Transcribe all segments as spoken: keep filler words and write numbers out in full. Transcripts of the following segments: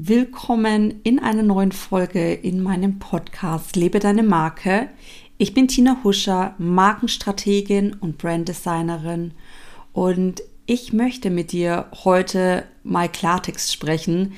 Willkommen in einer neuen Folge in meinem Podcast Lebe deine Marke. Ich bin Tina Huscher, Markenstrategin und Branddesignerin und ich möchte mit dir heute mal Klartext sprechen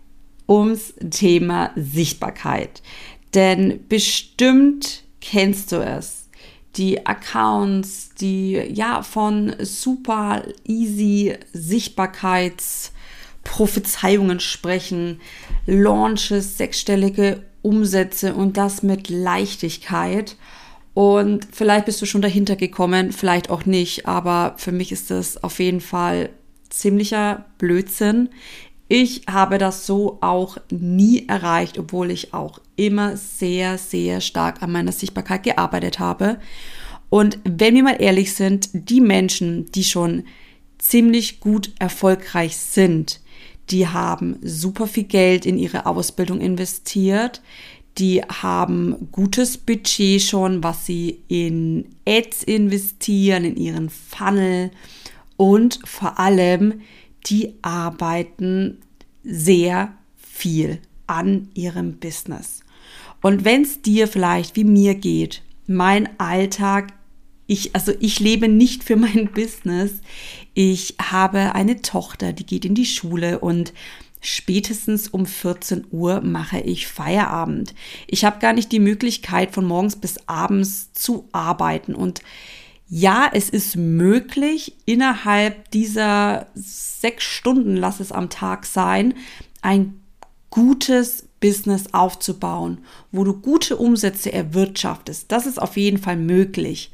ums Thema Sichtbarkeit. Denn bestimmt kennst du es. Die Accounts, die ja von super easy Sichtbarkeits Prophezeiungen sprechen, Launches, sechsstellige Umsätze und das mit Leichtigkeit. Und vielleicht bist du schon dahinter gekommen, vielleicht auch nicht, aber für mich ist das auf jeden Fall ziemlicher Blödsinn. Ich habe das so auch nie erreicht, obwohl ich auch immer sehr, sehr stark an meiner Sichtbarkeit gearbeitet habe. Und wenn wir mal ehrlich sind, die Menschen, die schon ziemlich gut erfolgreich sind, die haben super viel Geld in ihre Ausbildung investiert, die haben gutes Budget schon, was sie in Ads investieren, in ihren Funnel und vor allem, die arbeiten sehr viel an ihrem Business. Und wenn es dir vielleicht wie mir geht, mein Alltag, Ich, also ich lebe nicht für mein Business. Ich habe eine Tochter, die geht in die Schule und spätestens um vierzehn Uhr mache ich Feierabend. Ich habe gar nicht die Möglichkeit, von morgens bis abends zu arbeiten. Und ja, es ist möglich, innerhalb dieser sechs Stunden, lass es am Tag sein, ein gutes Business aufzubauen, wo du gute Umsätze erwirtschaftest. Das ist auf jeden Fall möglich.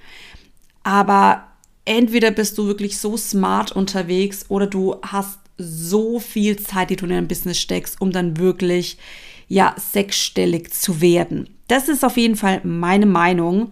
Aber entweder bist du wirklich so smart unterwegs oder du hast so viel Zeit, die du in dein Business steckst, um dann wirklich, ja, sechsstellig zu werden. Das ist auf jeden Fall meine Meinung.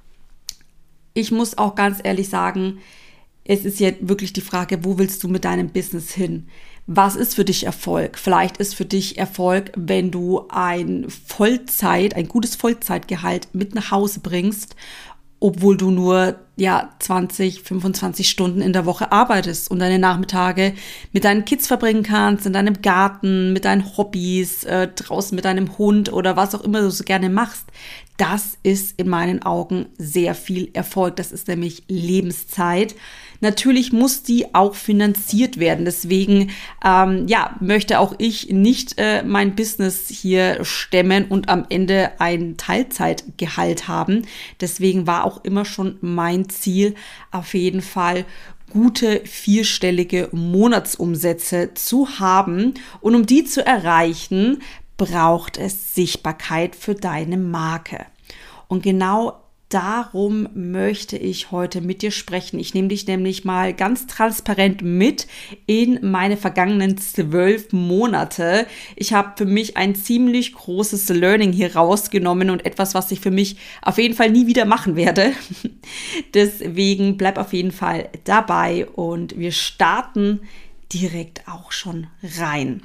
Ich muss auch ganz ehrlich sagen, es ist jetzt wirklich die Frage, wo willst du mit deinem Business hin? Was ist für dich Erfolg? Vielleicht ist für dich Erfolg, wenn du ein Vollzeit, ein gutes Vollzeitgehalt mit nach Hause bringst, obwohl du nur ja zwanzig, fünfundzwanzig Stunden in der Woche arbeitest und deine Nachmittage mit deinen Kids verbringen kannst, in deinem Garten, mit deinen Hobbys, äh, draußen mit deinem Hund oder was auch immer du so gerne machst. Das ist in meinen Augen sehr viel Erfolg. Das ist nämlich Lebenszeit. Natürlich muss die auch finanziert werden. Deswegen ähm, ja, möchte auch ich nicht äh, mein Business hier stemmen und am Ende ein Teilzeitgehalt haben. Deswegen war auch immer schon mein Ziel, auf jeden Fall gute vierstellige Monatsumsätze zu haben. Und um die zu erreichen, braucht es Sichtbarkeit für deine Marke. Und genau darum möchte ich heute mit dir sprechen. Ich nehme dich nämlich mal ganz transparent mit in meine vergangenen zwölf Monate. Ich habe für mich ein ziemlich großes Learning hier rausgenommen und etwas, was ich für mich auf jeden Fall nie wieder machen werde. Deswegen bleib auf jeden Fall dabei und wir starten direkt auch schon rein.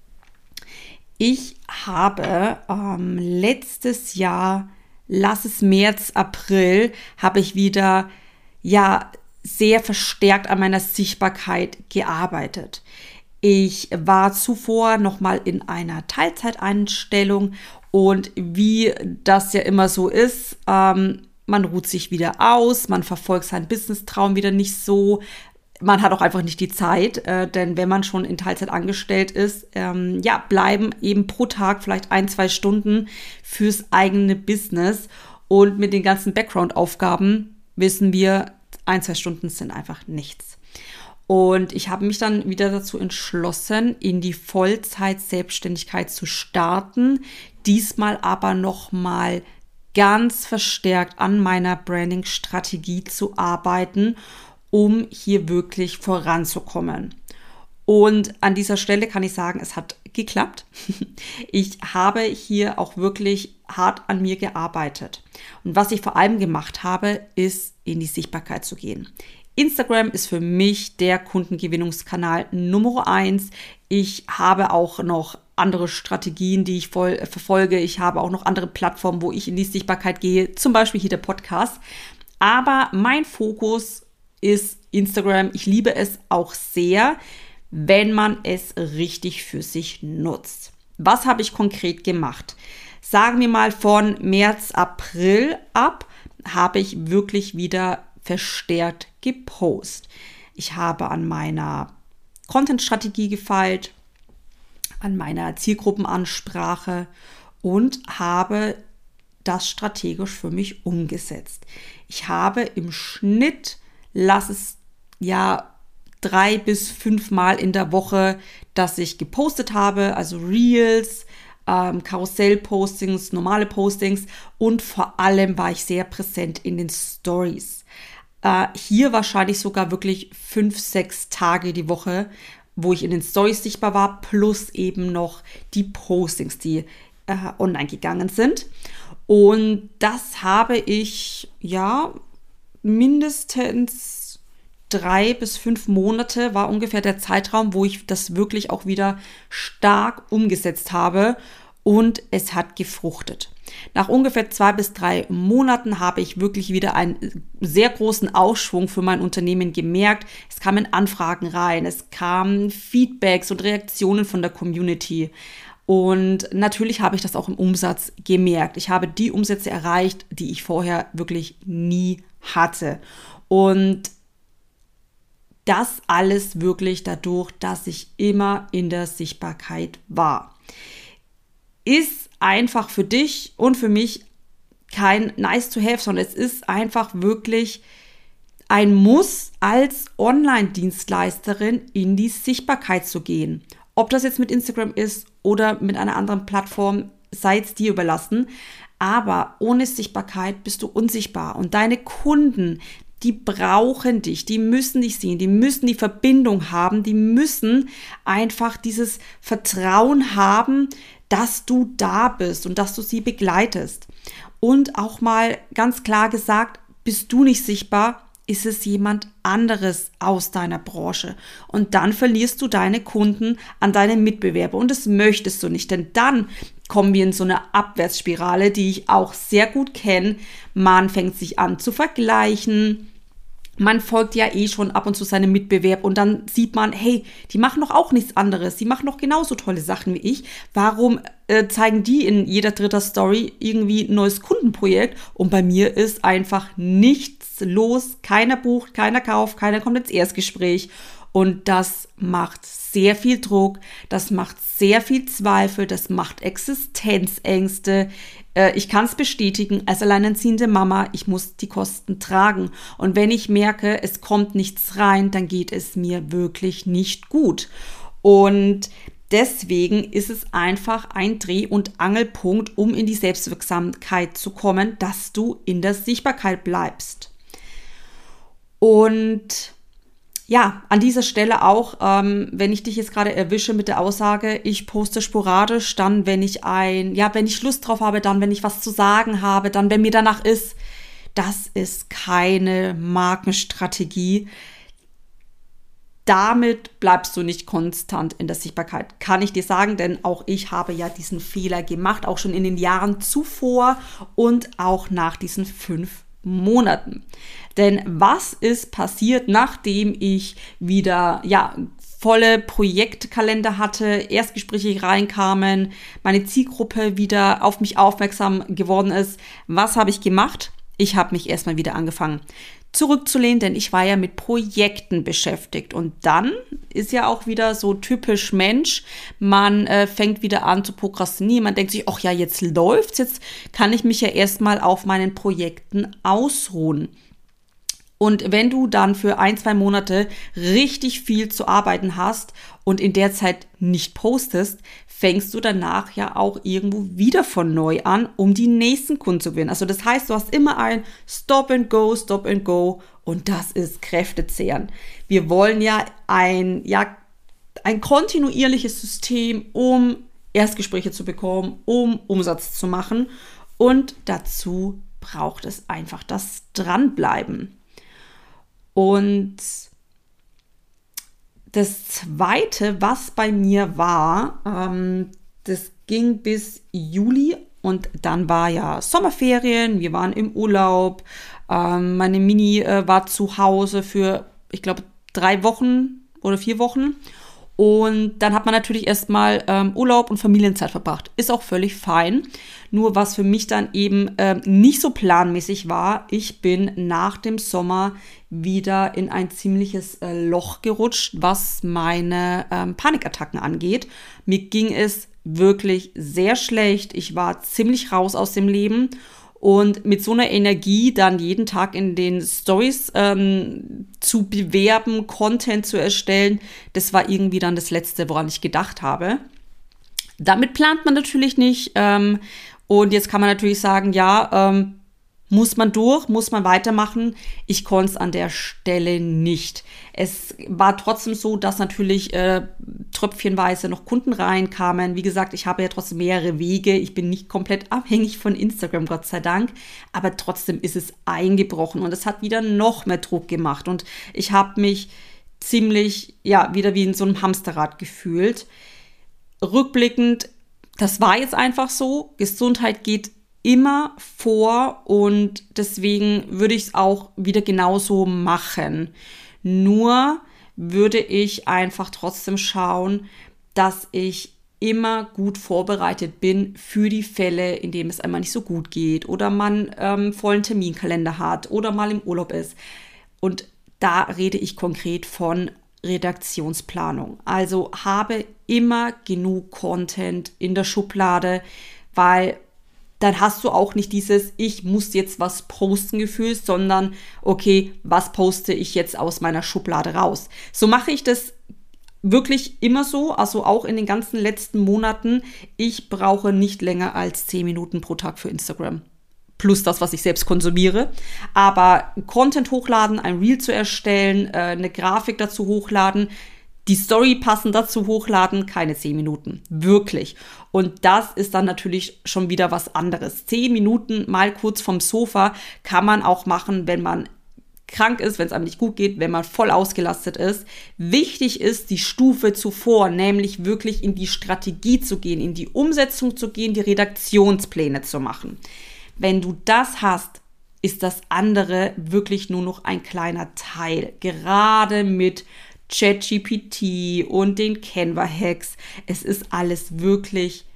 Ich habe ähm, letztes Jahr, lass es März, April, habe ich wieder ja sehr verstärkt an meiner Sichtbarkeit gearbeitet. Ich war zuvor nochmal in einer Teilzeiteinstellung und wie das ja immer so ist, ähm, man ruht sich wieder aus, man verfolgt seinen Business-Traum wieder nicht so. Man hat auch einfach nicht die Zeit, äh, denn wenn man schon in Teilzeit angestellt ist, ähm, ja, bleiben eben pro Tag vielleicht ein, zwei Stunden fürs eigene Business. Und mit den ganzen Background-Aufgaben wissen wir, ein, zwei Stunden sind einfach nichts. Und ich habe mich dann wieder dazu entschlossen, in die Vollzeit-Selbstständigkeit zu starten. Diesmal aber nochmal ganz verstärkt an meiner Branding-Strategie zu arbeiten, um hier wirklich voranzukommen. Und an dieser Stelle kann ich sagen, es hat geklappt. Ich habe hier auch wirklich hart an mir gearbeitet. Und was ich vor allem gemacht habe, ist, in die Sichtbarkeit zu gehen. Instagram ist für mich der Kundengewinnungskanal Nummer eins. Ich habe auch noch andere Strategien, die ich voll verfolge. Ich habe auch noch andere Plattformen, wo ich in die Sichtbarkeit gehe, zum Beispiel hier der Podcast. Aber mein Fokus ist Instagram. Ich liebe es auch sehr, wenn man es richtig für sich nutzt. was habe ich konkret gemacht? Sagen wir mal von März, April ab, habe ich wirklich wieder verstärkt gepostet. Ich habe an meiner Content-Strategie gefeilt, an meiner Zielgruppenansprache und habe das strategisch für mich umgesetzt. Ich habe im Schnitt, lass es ja drei bis fünf Mal in der Woche, dass ich gepostet habe, also Reels, ähm, Karussell-Postings, normale Postings und vor allem war ich sehr präsent in den Stories. Äh, hier wahrscheinlich sogar wirklich fünf, sechs Tage die Woche, wo ich in den Stories sichtbar war, plus eben noch die Postings, die äh, online gegangen sind. Und das habe ich, ja, mindestens drei bis fünf Monate war ungefähr der Zeitraum, wo ich das wirklich auch wieder stark umgesetzt habe und es hat gefruchtet. Nach ungefähr zwei bis drei Monaten habe ich wirklich wieder einen sehr großen Aufschwung für mein Unternehmen gemerkt. Es kamen Anfragen rein, es kamen Feedbacks und Reaktionen von der Community. Und natürlich habe ich das auch im Umsatz gemerkt. Ich habe die Umsätze erreicht, die ich vorher wirklich nie hatte. Und das alles wirklich dadurch, dass ich immer in der Sichtbarkeit war. Ist einfach für dich und für mich kein nice to have, sondern es ist einfach wirklich ein Muss, als Online-Dienstleisterin in die Sichtbarkeit zu gehen. Ob das jetzt mit Instagram ist oder mit einer anderen Plattform, sei es dir überlassen. Aber ohne Sichtbarkeit bist du unsichtbar. Und deine Kunden, die brauchen dich, die müssen dich sehen, die müssen die Verbindung haben, die müssen einfach dieses Vertrauen haben, dass du da bist und dass du sie begleitest. Und auch mal ganz klar gesagt, bist du nicht sichtbar, ist es jemand anderes aus deiner Branche. Und dann verlierst du deine Kunden an deine Mitbewerber. Und das möchtest du nicht, denn dann kommen wir in so eine Abwärtsspirale, die ich auch sehr gut kenne. Man fängt sich an zu vergleichen. Man folgt ja eh schon ab und zu seinem Mitbewerb und dann sieht man, hey, die machen doch auch nichts anderes. Die machen doch genauso tolle Sachen wie ich. Warum äh, zeigen die in jeder dritter Story irgendwie ein neues Kundenprojekt? Und bei mir ist einfach nichts los. Keiner bucht, keiner kauft, keiner kommt ins Erstgespräch. Und das macht sehr viel Druck, das macht sehr viel Zweifel, das macht Existenzängste. Äh, ich kann es bestätigen, als alleinerziehende Mama, ich muss die Kosten tragen. Und wenn ich merke, es kommt nichts rein, dann geht es mir wirklich nicht gut. Und deswegen ist es einfach ein Dreh- und Angelpunkt, um in die Selbstwirksamkeit zu kommen, dass du in der Sichtbarkeit bleibst. Und ja, an dieser Stelle auch, ähm, wenn ich dich jetzt gerade erwische mit der Aussage, ich poste sporadisch, dann wenn ich ein, ja, wenn ich Lust drauf habe, dann wenn ich was zu sagen habe, dann wenn mir danach ist, das ist keine Markenstrategie. Damit bleibst du nicht konstant in der Sichtbarkeit, kann ich dir sagen, denn auch ich habe ja diesen Fehler gemacht, auch schon in den Jahren zuvor und auch nach diesen fünf Monaten. Denn was ist passiert, nachdem ich wieder, ja, volle Projektkalender hatte, Erstgespräche reinkamen, meine Zielgruppe wieder auf mich aufmerksam geworden ist? Was habe ich gemacht? Ich habe mich erstmal wieder angefangen zurückzulehnen, denn ich war ja mit Projekten beschäftigt. Und dann ist ja auch wieder so typisch Mensch, man äh, fängt wieder an zu prokrastinieren, man denkt sich, ach ja, jetzt läuft's, jetzt kann ich mich ja erstmal auf meinen Projekten ausruhen. Und wenn du dann für ein, zwei Monate richtig viel zu arbeiten hast und in der Zeit nicht postest, fängst du danach ja auch irgendwo wieder von neu an, um die nächsten Kunden zu gewinnen. Also das heißt, du hast immer ein Stop and Go, Stop and Go und das ist kräftezehrend. Wir wollen ja ein, ja, ein kontinuierliches System, um Erstgespräche zu bekommen, um Umsatz zu machen und dazu braucht es einfach das Dranbleiben. Und das Zweite, was bei mir war, ähm, das ging bis Juli und dann war ja Sommerferien, wir waren im Urlaub, ähm, meine Mini äh, war zu Hause für, ich glaube, drei Wochen oder vier Wochen Und dann hat man natürlich erstmal ähm, Urlaub und Familienzeit verbracht. Ist auch völlig fein. Nur was für mich dann eben ähm, nicht so planmäßig war, ich bin nach dem Sommer wieder in ein ziemliches äh, Loch gerutscht, was meine ähm, Panikattacken angeht. Mir ging es wirklich sehr schlecht. Ich war ziemlich raus aus dem Leben. Und mit so einer Energie dann jeden Tag in den Stories ähm, zu bewerben, Content zu erstellen, das war irgendwie dann das Letzte, woran ich gedacht habe. Damit plant man natürlich nicht. Ähm, und jetzt kann man natürlich sagen, ja, ähm, muss man durch, muss man weitermachen. Ich konnte es an der Stelle nicht. Es war trotzdem so, dass natürlich äh, tröpfchenweise noch Kunden reinkamen. Wie gesagt, ich habe ja trotzdem mehrere Wege. Ich bin nicht komplett abhängig von Instagram, Gott sei Dank. Aber trotzdem ist es eingebrochen und es hat wieder noch mehr Druck gemacht. Und ich habe mich ziemlich, ja, wieder wie in so einem Hamsterrad gefühlt. Rückblickend, das war jetzt einfach so. Gesundheit geht immer vor und deswegen würde ich es auch wieder genauso machen. Nur würde ich einfach trotzdem schauen, dass ich immer gut vorbereitet bin für die Fälle, in denen es einmal nicht so gut geht oder man ähm, vollen Terminkalender hat oder mal im Urlaub ist. Und da rede ich konkret von Redaktionsplanung. Also habe immer genug Content in der Schublade, weil dann hast du auch nicht dieses ich muss jetzt was posten Gefühl, sondern okay, was poste ich jetzt aus meiner Schublade raus? So mache ich das wirklich immer so, also auch in den ganzen letzten Monaten. Ich brauche nicht länger als zehn Minuten pro Tag für Instagram. Plus das, was ich selbst konsumiere. Aber Content hochladen, ein Reel zu erstellen, eine Grafik dazu hochladen, die Story passend dazu hochladen, keine zehn Minuten. Wirklich. Und das ist dann natürlich schon wieder was anderes. Zehn Minuten mal kurz vom Sofa kann man auch machen, wenn man krank ist, wenn es einem nicht gut geht, wenn man voll ausgelastet ist. Wichtig ist die Stufe zuvor, nämlich wirklich in die Strategie zu gehen, in die Umsetzung zu gehen, die Redaktionspläne zu machen. Wenn du das hast, ist das andere wirklich nur noch ein kleiner Teil. Gerade mit ChatGPT und den Canva-Hacks. Es ist alles wirklich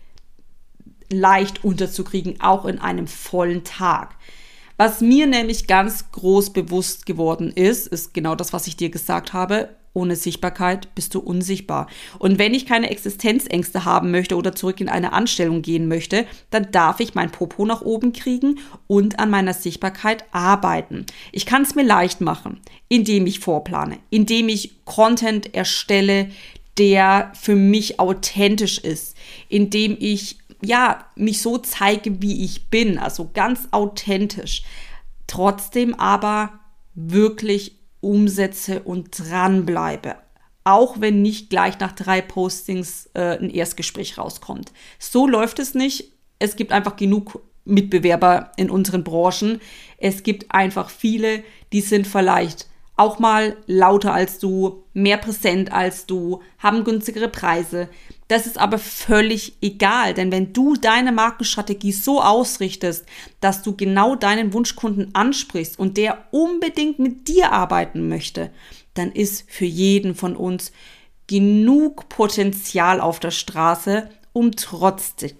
leicht unterzukriegen, auch in einem vollen Tag. Was mir nämlich ganz groß bewusst geworden ist, ist genau das, was ich dir gesagt habe. Ohne Sichtbarkeit bist du unsichtbar. Und wenn ich keine Existenzängste haben möchte oder zurück in eine Anstellung gehen möchte, dann darf ich mein Popo nach oben kriegen und an meiner Sichtbarkeit arbeiten. Ich kann es mir leicht machen, indem ich vorplane, indem ich Content erstelle, der für mich authentisch ist, indem ich ja mich so zeige, wie ich bin, also ganz authentisch. Trotzdem aber wirklich umsetze und dranbleibe. Auch wenn nicht gleich nach drei Postings äh, ein Erstgespräch rauskommt. So läuft es nicht. Es gibt einfach genug Mitbewerber in unseren Branchen. Es gibt einfach viele, die sind vielleicht auch mal lauter als du, mehr präsent als du, haben günstigere Preise. Das ist aber völlig egal, denn wenn du deine Markenstrategie so ausrichtest, dass du genau deinen Wunschkunden ansprichst und der unbedingt mit dir arbeiten möchte, dann ist für jeden von uns genug Potenzial auf der Straße, um trotzdem,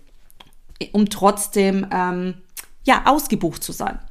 um trotzdem ähm, ja, ausgebucht zu sein.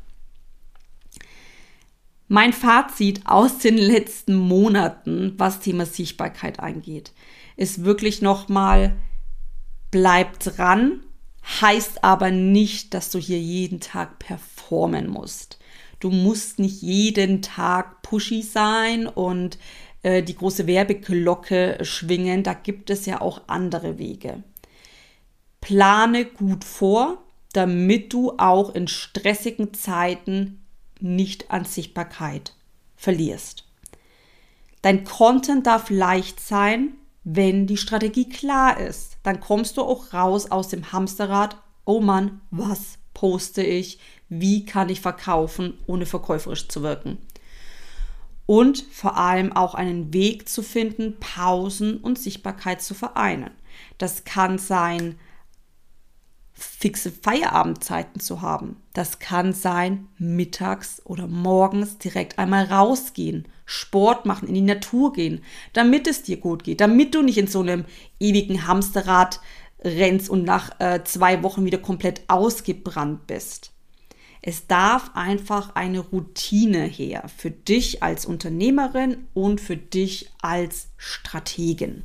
Mein Fazit aus den letzten Monaten, was Thema Sichtbarkeit angeht, ist wirklich nochmal, bleib dran, heißt aber nicht, dass du hier jeden Tag performen musst. Du musst nicht jeden Tag pushy sein und äh, die große Werbeglocke schwingen. Da gibt es ja auch andere Wege. Plane gut vor, damit du auch in stressigen Zeiten nicht an Sichtbarkeit verlierst. Dein Content darf leicht sein, wenn die Strategie klar ist. Dann kommst du auch raus aus dem Hamsterrad. Oh Mann, was poste ich? Wie kann ich verkaufen, ohne verkäuferisch zu wirken? Und vor allem auch einen Weg zu finden, Pausen und Sichtbarkeit zu vereinen. Das kann sein fixe Feierabendzeiten zu haben. Das kann sein, mittags oder morgens direkt einmal rausgehen, Sport machen, in die Natur gehen, damit es dir gut geht, damit du nicht in so einem ewigen Hamsterrad rennst und nach äh, zwei Wochen wieder komplett ausgebrannt bist. Es darf einfach eine Routine her für dich als Unternehmerin und für dich als Strategin.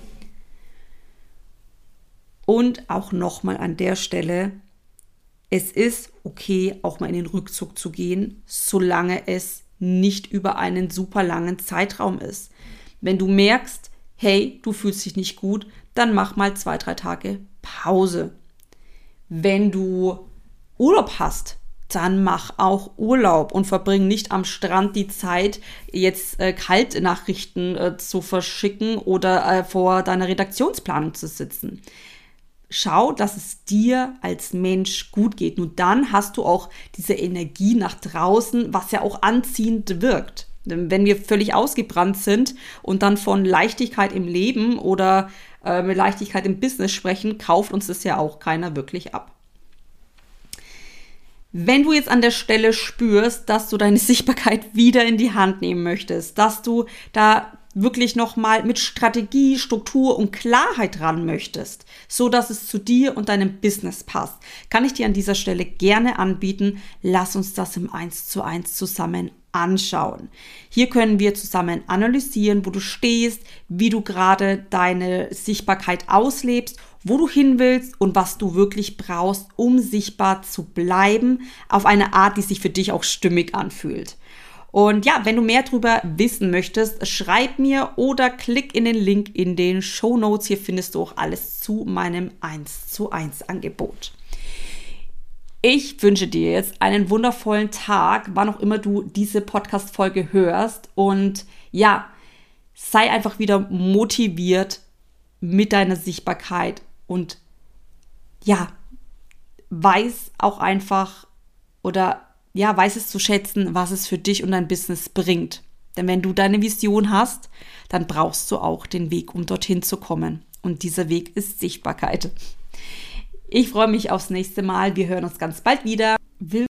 Und auch nochmal an der Stelle, es ist okay, auch mal in den Rückzug zu gehen, solange es nicht über einen super langen Zeitraum ist. Wenn du merkst, hey, du fühlst dich nicht gut, dann mach mal zwei, drei Tage Pause. Wenn du Urlaub hast, dann mach auch Urlaub und verbring nicht am Strand die Zeit, jetzt äh, Kaltnachrichten äh, zu verschicken oder äh, vor deiner Redaktionsplanung zu sitzen. Schau, dass es dir als Mensch gut geht. Nur dann hast du auch diese Energie nach draußen, was ja auch anziehend wirkt. Denn wenn wir völlig ausgebrannt sind und dann von Leichtigkeit im Leben oder äh, Leichtigkeit im Business sprechen, kauft uns das ja auch keiner wirklich ab. Wenn du jetzt an der Stelle spürst, dass du deine Sichtbarkeit wieder in die Hand nehmen möchtest, dass du da wirklich nochmal mit Strategie, Struktur und Klarheit ran möchtest, so dass es zu dir und deinem Business passt, kann ich dir an dieser Stelle gerne anbieten, lass uns das im eins zu eins zusammen anschauen. Hier können wir zusammen analysieren, wo du stehst, wie du gerade deine Sichtbarkeit auslebst, wo du hin willst und was du wirklich brauchst, um sichtbar zu bleiben, auf eine Art, die sich für dich auch stimmig anfühlt. Und ja, wenn du mehr darüber wissen möchtest, schreib mir oder klick in den Link in den Shownotes. Hier findest du auch alles zu meinem eins zu eins Angebot. Ich wünsche dir jetzt einen wundervollen Tag, wann auch immer du diese Podcast-Folge hörst. Und ja, sei einfach wieder motiviert mit deiner Sichtbarkeit und ja, weiß auch einfach oder ja, weiß es zu schätzen, was es für dich und dein Business bringt. Denn wenn du deine Vision hast, dann brauchst du auch den Weg, um dorthin zu kommen. Und dieser Weg ist Sichtbarkeit. Ich freue mich aufs nächste Mal. Wir hören uns ganz bald wieder.